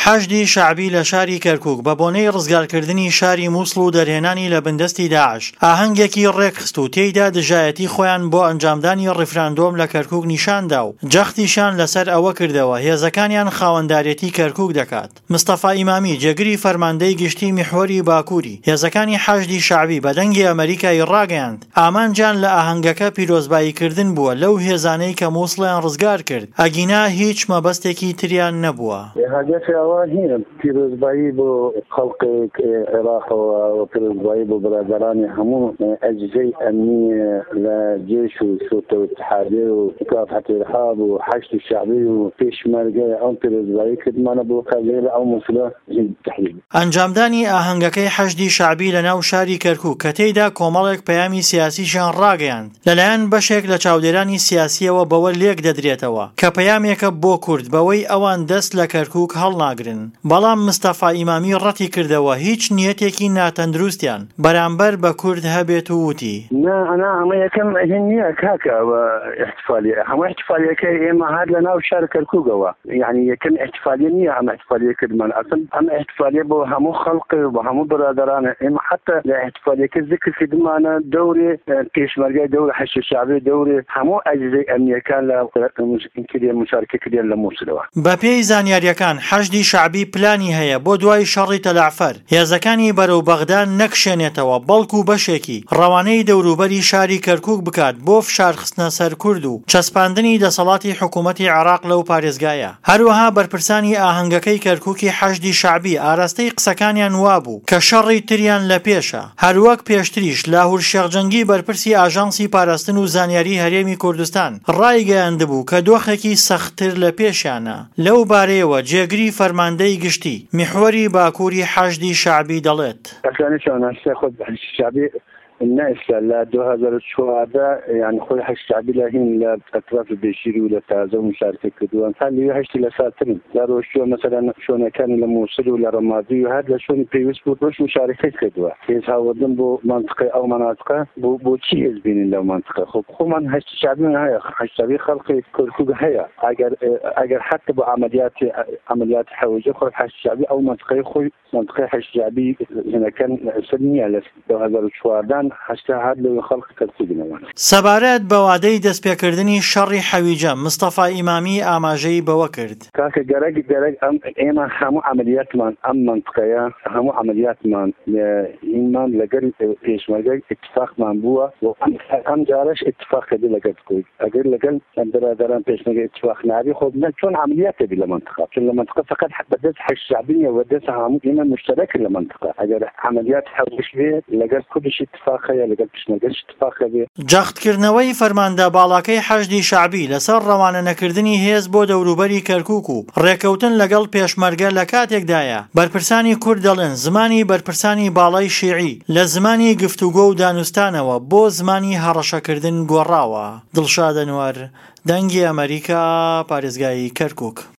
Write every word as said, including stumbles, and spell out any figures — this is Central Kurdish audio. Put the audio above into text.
حەشدی شەعبی لە شاری کەرکووک بە بۆنەی ڕزگارکردنی شاری مووسڵ و دەرهێنانی لە بەندەستی داعش ئاهەنگێکی ڕێکخست و تێیدا دژایەتی خۆیان بۆ ئەنجامدانی ڕیفراندۆم لە کەرکووک نیشاندا و جەختیشان لەسەر ئەوە کردەوە هێزەکانیان خاوەنداریەتی کەرکووک دەکات. مستەفا ئیمامی جێگری فەرماندەی گشتی میحوەری باکووری هێزەکانی حەشدی شەعبی بە دەنگی ئەمریکای ڕاگەیاند ئامانجان لە ئاهەنگەکە پیرۆزباییکردن بووە لەو هێزانەی کە مووسڵیان ڕزگار کرد، ئەگینا هیچ مەبەستێکی تریان نەبووە. پیرۆزبایی بۆ خەڵقی عێراقەوە و پیرۆزبایی بۆ برادرانی هەموو ئەجزەی ئەمنی لە جێش و شۆتە و اتحادیە و مکافحەت ئیرهاب و حەشدی شەعبی و پێشمەرگەی ئەو پیرۆزبایی کردمانە بۆ کارلێرە ئەو مووسڵە تحلیل. ئەنجامدانی ئاهەنگەکەی حەشدی شەعبی لە ناو شاری کەرکووک کە تێیدا کۆمەڵێک پەیامی سیاسیشان ڕاگەیاند لەلایەن بەشێک لە چاودێرانی سیاسیەوە بەوە لێک دەدرێتەوە کە پەیامێکە بۆ کورد بەوەی ئەوان دەست لە کەرکووک هەڵناگرن. بەڵام مستەفا ئیمامی ڕەتی کردەوە هیچ نیەتێکی ناتەندروستیان بەرامبەر بە کورد هەبێت و وتی نا ئەنا ئەمە یەکەم هین نییە کاکە احتفالیە هەموو احتفالیەکەی ئێمە هەر لە ناو شار کەرکووکەوە یعنی یەکەم احتفالیە نییە ئەمە احتفالیە کردمان ئەسڵ ئەمە احتفالیە بۆ هەموو خەڵق و هەموو برادرانە ئێمە حتى لە احتفالیەکە ذکر کردمانە دەورێ پێشمەرگای دەورە حەشد شەعبی دەورێ هەموو ئەجزەی ئەمنیەکان لە مشارکە کردیان لە مووسڵەوە. بە پێی زانیاریەکان حەشدی شەعبی پلانی هەیە بۆ دوای شەڕی تەلعفەر هێزەکانی بەرەو بەغداد نەکشێنێتەوە بەڵکو بەشێکی ڕەوانەی دەوروبەری شاری کەرکووک بکات بۆ فشارخستنە سەر کورد و چەسپاندنی دەسەڵاتی حکوومەتی عێراق لەو پارێزگایە. هەروەها بەرپرسانی ئاهەنگەکەی کەرکووکی حەشدی شەعبی ئاراستەی قسەکانیان وابوو کە شەڕی تریان لە پێشە. هەروەک پێشتریش لاهور شێخجەنگی بەرپرسی ئاژانسی پاراستن و زانیاری هەرێمی کوردستان ڕایگەیاندبوو کە دۆخێکی سەختتر لە پێشیانە. لەو بارەیەوە جێگری فەرماندەی گشتی میحوەری باکووری حەشدی شەعبی دەڵێت الناس لا دو هزار و چوارده يعني خوي حش شعبي لهين لا اطراف بشيري ولا تازه ومشاركه كدوان خلي هشت لساترين لا روشو مثلا شلون كان لموصل ولا رمادي وهذا شلون بيوس بوش مشاركه كدوا كيس هاودن بو منطقه او مناطق بو بو تشيز بين لو منطقه خو خو من هشت شعبي هي حش شعبي خلقي كركوك هي اگر اگر حتى بو عمليات عمليات حوجه خو حش شعبي او منطقه خو منطقه حش شعبي هنا كان سنيه ل دو هزار و چوارده سەبارەت بە وادەی دەستپێکردنی شەڕی حەویجە مستەفا ئیمامی ئاماژەی بەوە کرد. کاکە گەرەک گەرەک ئەم ئێمە هەموو عملیاتمان ئەم منطقەیە هەموو عملیاتمان ئینمان لەگەر پێشمەرگەی اتفاقمان بووە و ئەم جارەش اتفاق کردی لەگەر کوێت ئەگەر لەگەل برادران پێشمەرگەی اتفاق نابی خۆ چۆن عملیات بی لە منطقە چون لە منطقە فقط بەدەست حەشد شەعبی نیە و دەست هەموو ئێمە مشترەک لە منطقە ئەگەر عملیات حەویش بێ لەگەر کوردیش اتفاق جەختکردنەوەی فەرماندە باڵاکەی حەشدی شەعبی لەسەر ڕەوانە نەکردنی هێز بۆ دەوروبەری کەرکووک و ڕێکەوتن لەگەڵ پێشمەرگە لە کاتێکدایە بەرپرسانی کورد دەڵێن زمانی بەرپرسانی باڵای شیعی لە زمانی گفتوگۆ و دانوستانەوە بۆ زمانی هەڕەشەکردن گۆڕاوە. دڵشاد ئەنوەر، دەنگی ئەمریکا، پارێزگای کەرکووک.